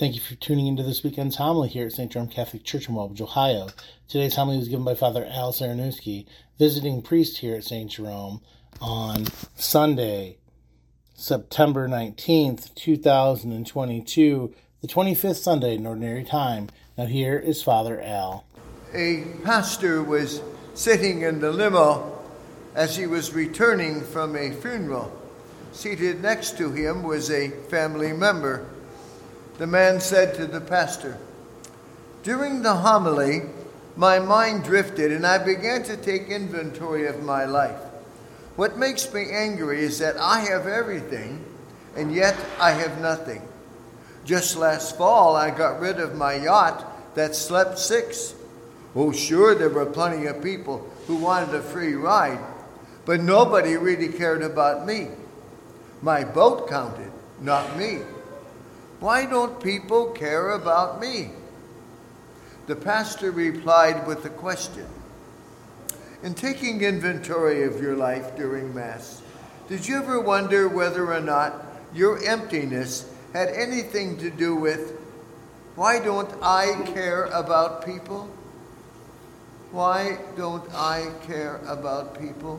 Thank you for tuning into this weekend's homily here at St. Jerome Catholic Church in Walbridge, Ohio. Today's homily was given by Father Al Saranuski, visiting priest here at St. Jerome, on Sunday, September 19th, 2022, the 25th Sunday in Ordinary Time. Now here is Father Al. A pastor was sitting in the limo as he was returning from a funeral. Seated next to him was a family member. The man said to the pastor, "During the homily, my mind drifted and I began to take inventory of my life. What makes me angry is that I have everything and yet I have nothing. Just last fall, I got rid of my yacht that slept 6. Oh, sure, there were plenty of people who wanted a free ride, but nobody really cared about me. My boat counted, not me. Why don't people care about me?" The pastor replied with a question. In taking inventory of your life during Mass, did you ever wonder whether or not your emptiness had anything to do with, why don't I care about people? Why don't I care about people?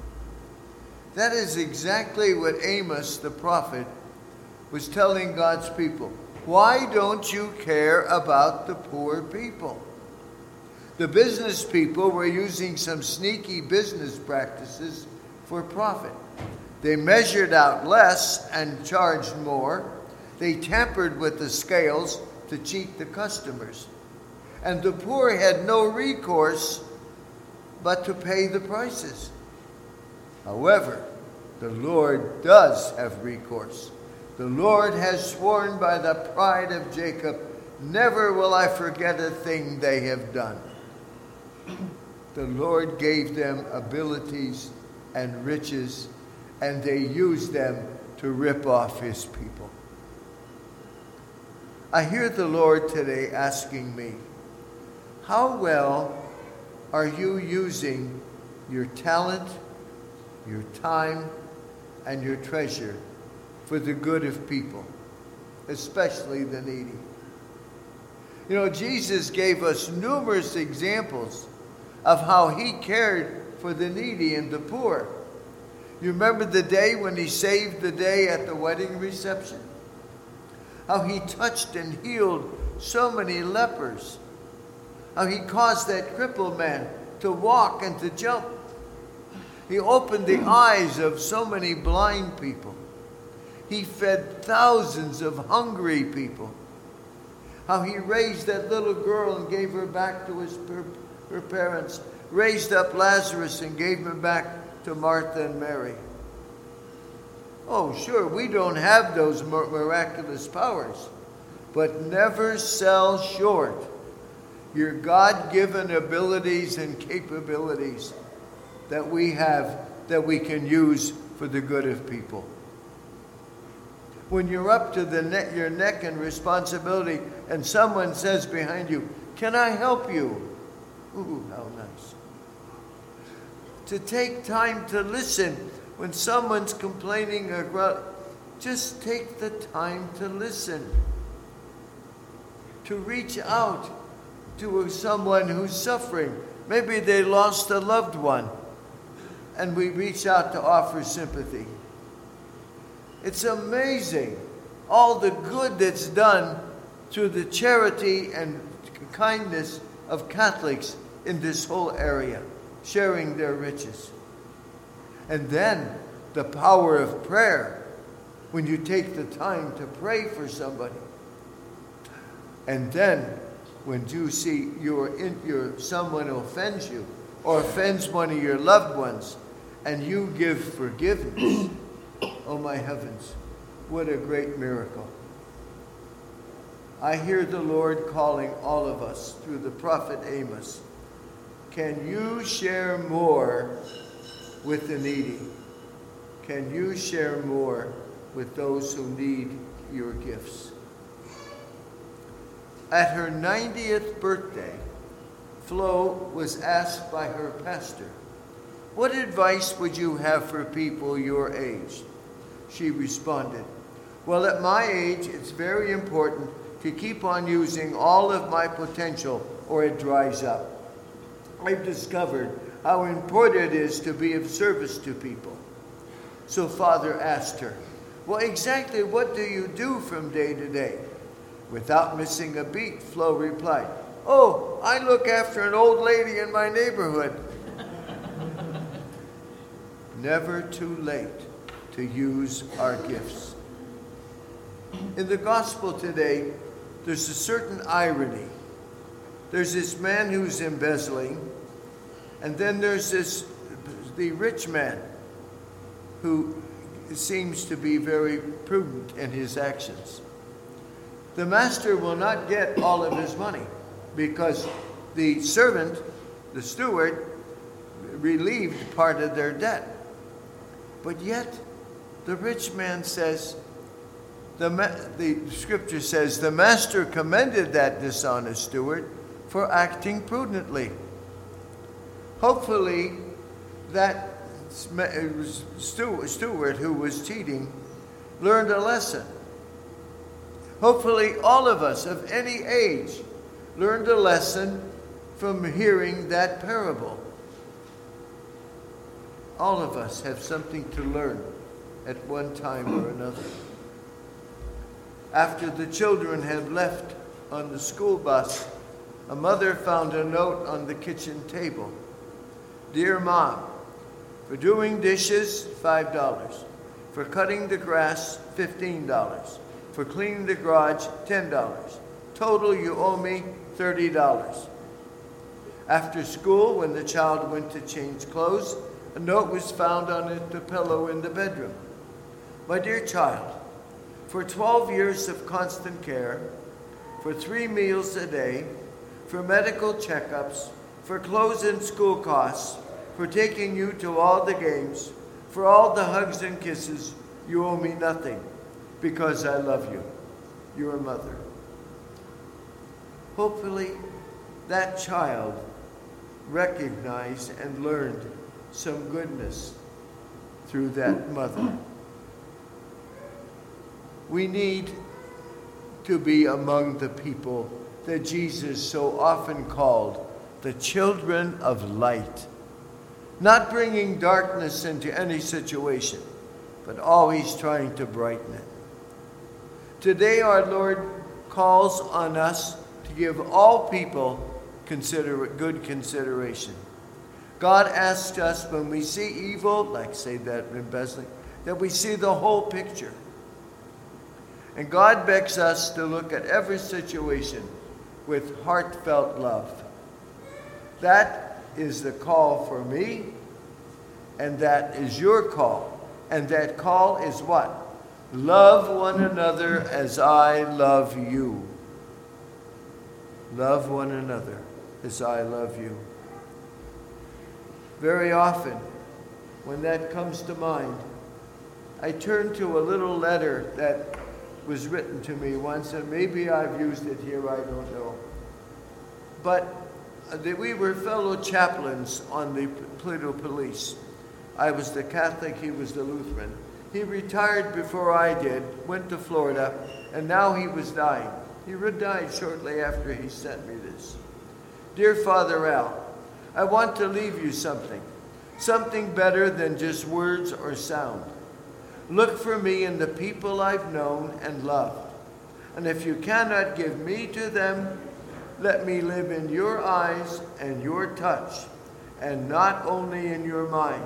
That is exactly what Amos the prophet was telling God's people. Why don't you care about the poor people? The business people were using some sneaky business practices for profit. They measured out less and charged more. They tampered with the scales to cheat the customers. And the poor had no recourse but to pay the prices. However, the Lord does have recourse. The Lord has sworn by the pride of Jacob, never will I forget a thing they have done. The Lord gave them abilities and riches, and they used them to rip off his people. I hear the Lord today asking me, how well are you using your talent, your time, and your treasure for the good of people, especially the needy? You know, Jesus gave us numerous examples of how he cared for the needy and the poor. You remember the day when he saved the day at the wedding reception? How he touched and healed so many lepers. How he caused that crippled man to walk and to jump. He opened the eyes of so many blind people. He fed thousands of hungry people. How he raised that little girl and gave her back to her parents. Raised up Lazarus and gave him back to Martha and Mary. Oh, sure, we don't have those miraculous powers, but never sell short your God-given abilities and capabilities that we have, that we can use for the good of people. When you're up to your neck in responsibility and someone says behind you, "Can I help you?" Ooh, how nice. To take time to listen when someone's complaining or just take the time to listen. To reach out to someone who's suffering. Maybe they lost a loved one, and we reach out to offer sympathy. It's amazing all the good that's done through the charity and kindness of Catholics in this whole area, sharing their riches. And then the power of prayer, when you take the time to pray for somebody. And then when you see someone offends you or offends one of your loved ones, and you give forgiveness, oh my heavens, what a great miracle. I hear the Lord calling all of us through the prophet Amos. Can you share more with the needy? Can you share more with those who need your gifts? At her 90th birthday, Flo was asked by her pastor, "What advice would you have for people your age?" She responded, "Well, at my age, it's very important to keep on using all of my potential or it dries up. I've discovered how important it is to be of service to people. So Father asked her, well, exactly what do you do from day to day? Without missing a beat, Flo replied, oh, I look after an old lady in my neighborhood. Never too late to use our gifts. In the gospel today, there's a certain irony. There's this man who's embezzling, and then there's the rich man who seems to be very prudent in his actions. The master will not get all of his money because the servant, the steward, relieved part of their debt. But yet, the rich man says, the scripture says, the master commended that dishonest steward for acting prudently. Hopefully, that steward who was cheating learned a lesson. Hopefully, all of us of any age learned a lesson from hearing that parable. All of us have something to learn at one time or another. After the children had left on the school bus, a mother found a note on the kitchen table. Dear Mom, for doing dishes, $5. For cutting the grass, $15. For cleaning the garage, $10. Total, you owe me $30. After school, when the child went to change clothes, a note was found on the pillow in the bedroom. My dear child, for 12 years of constant care, for 3 meals a day, for medical checkups, for clothes and school costs, for taking you to all the games, for all the hugs and kisses, you owe me nothing, because I love you, your mother. Hopefully, that child recognized and learned some goodness through that mother. We need to be among the people that Jesus so often called the children of light, not bringing darkness into any situation, but always trying to brighten it. Today, our Lord calls on us to give all people good consideration. God asks us when we see evil, like say that embezzling, that we see the whole picture. And God begs us to look at every situation with heartfelt love. That is the call for me, and that is your call. And that call is what? Love one another as I love you. Love one another as I love you. Very often, when that comes to mind, I turn to a little letter that was written to me once, and maybe I've used it here, I don't know. But we were fellow chaplains on the Pluto Police. I was the Catholic, he was the Lutheran. He retired before I did, went to Florida, and now he was dying. He died shortly after he sent me this. Dear Father Al, I want to leave you something better than just words or sound. Look for me in the people I've known and loved. And if you cannot give me to them, let me live in your eyes and your touch, and not only in your mind.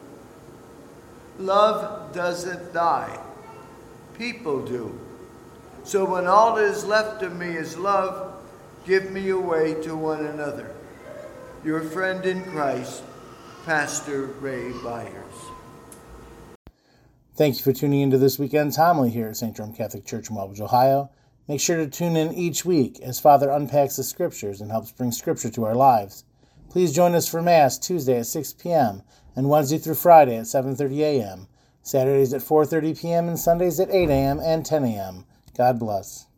Love doesn't die. People do. So when all that is left of me is love, give me away to one another. Your friend in Christ, Pastor Ray Byers. Thank you for tuning into this weekend's homily here at St. Jerome Catholic Church in Walbridge, Ohio. Make sure to tune in each week as Father unpacks the Scriptures and helps bring Scripture to our lives. Please join us for Mass Tuesday at 6 p.m. and Wednesday through Friday at 7:30 a.m., Saturdays at 4:30 p.m. and Sundays at 8 a.m. and 10 a.m. God bless.